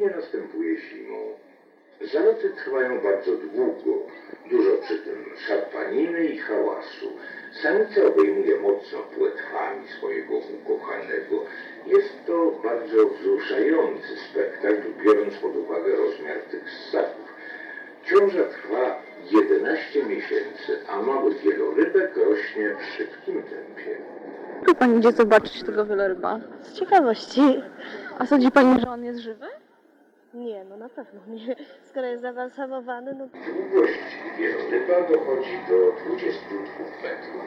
Szczególnie następuje zimą. Zaloty trwają bardzo długo, dużo przy tym szarpaniny i hałasu. Samica obejmuje mocno płetwami swojego ukochanego. Jest to bardzo wzruszający spektakl, biorąc pod uwagę rozmiar tych ssaków. Ciąża trwa 11 miesięcy, a mały wielorybek rośnie w szybkim tempie. Tu pani idzie zobaczyć tego wieloryba. Z ciekawości. A sądzi pani, że on jest żywy? Nie, no na pewno nie. Skoro jest zaawansowany, no... Długość wieloryba dochodzi do 22 metrów.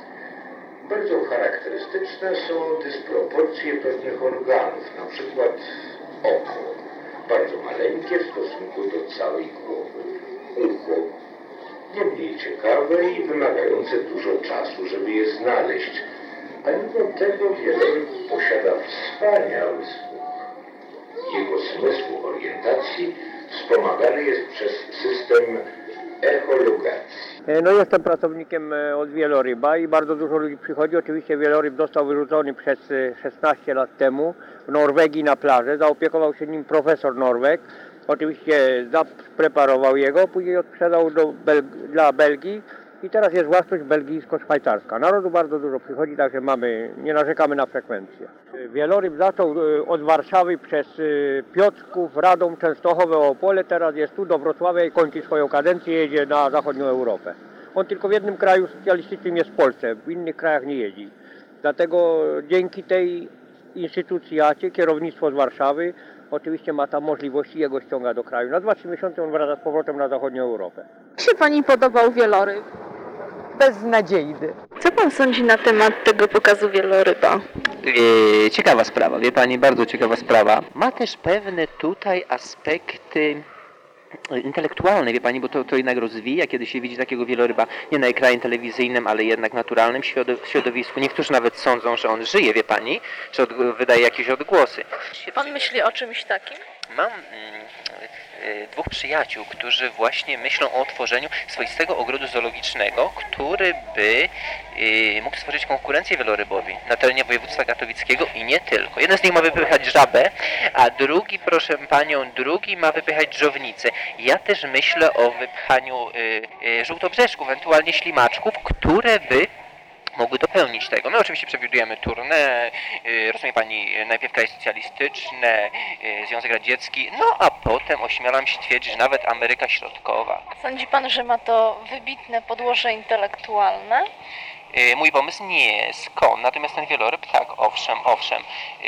Bardzo charakterystyczne są dysproporcje pewnych organów, na przykład oko, bardzo maleńkie w stosunku do całej głowy, ucho, nie mniej ciekawe i wymagające dużo czasu, żeby je znaleźć, a mimo tego wieloryb posiada wspaniały słuch. Jego zmysł orientacji wspomagany jest przez system echolokacji. No jestem pracownikiem od wieloryba i bardzo dużo ludzi przychodzi. Oczywiście wieloryb został wyrzucony przez 16 lat temu w Norwegii na plażę. Zaopiekował się nim profesor Norweg. Oczywiście zapreparował jego, później odsprzedał dla Belgii i teraz jest własność belgijsko-szwajcarska. Narodu bardzo dużo przychodzi, także nie narzekamy na frekwencję. Wieloryb zaczął od Warszawy przez Piotrków, Radom, Częstochowę, Opole, teraz jest tu do Wrocławia i kończy swoją kadencję, jedzie na zachodnią Europę. On tylko w jednym kraju socjalistycznym jest w Polsce, w innych krajach nie jeździ. Dlatego dzięki tej instytucji kierownictwo z Warszawy oczywiście ma tam możliwości, jego ściąga do kraju. Na 2-3 miesiące on wraca z powrotem na zachodnią Europę. Jak się pani podobał wieloryb? Beznadziejny. Co pan sądzi na temat tego pokazu wieloryba? Ciekawa sprawa, wie pani, bardzo ciekawa sprawa. Ma też pewne tutaj aspekty intelektualne, wie pani, bo to jednak rozwija, kiedy się widzi takiego wieloryba nie na ekranie telewizyjnym, ale jednak naturalnym środowisku. Niektórzy nawet sądzą, że on żyje, wie pani, że wydaje jakieś odgłosy. Pan myśli o czymś takim? Mam dwóch przyjaciół, którzy właśnie myślą o tworzeniu swoistego ogrodu zoologicznego, który by mógł stworzyć konkurencję wielorybowi na terenie województwa katowickiego i nie tylko. Jeden z nich ma wypychać żabę, a drugi, proszę panią, ma wypychać dżownicę. Ja też myślę o wypchaniu żółtobrzeszków, ewentualnie ślimaczków, które by mogły dopełnić tego. My oczywiście przewidujemy tournée, rozumie pani, najpierw kraje socjalistyczne, Związek Radziecki, no a potem ośmielam się twierdzić, że nawet Ameryka Środkowa. Sądzi pan, że ma to wybitne podłoże intelektualne? Mój pomysł nie, skąd? Natomiast ten wieloryb, tak, owszem.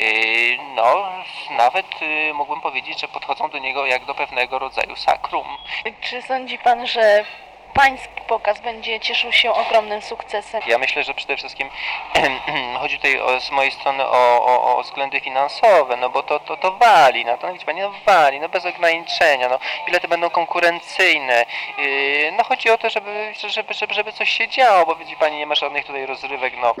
No, nawet mógłbym powiedzieć, że podchodzą do niego jak do pewnego rodzaju sakrum. Czy sądzi pan, że pański pokaz będzie cieszył się ogromnym sukcesem? Ja myślę, że przede wszystkim chodzi tutaj z mojej strony o względy finansowe, no bo to wali, no to widzi pani, wali, no bez ograniczenia, no bilety będą konkurencyjne, no chodzi o to, żeby coś się działo, bo widzi pani, nie ma żadnych tutaj rozrywek, no.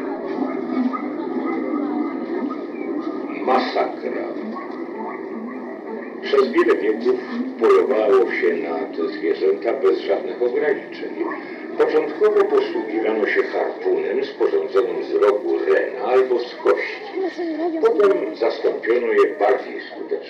Masakra. Przez wiele wieków polowało się na te zwierzęta bez żadnych ograniczeń. Początkowo posługiwano się harpunem sporządzonym z rogu rena albo z kości. Potem zastąpiono je bardziej skutecznymi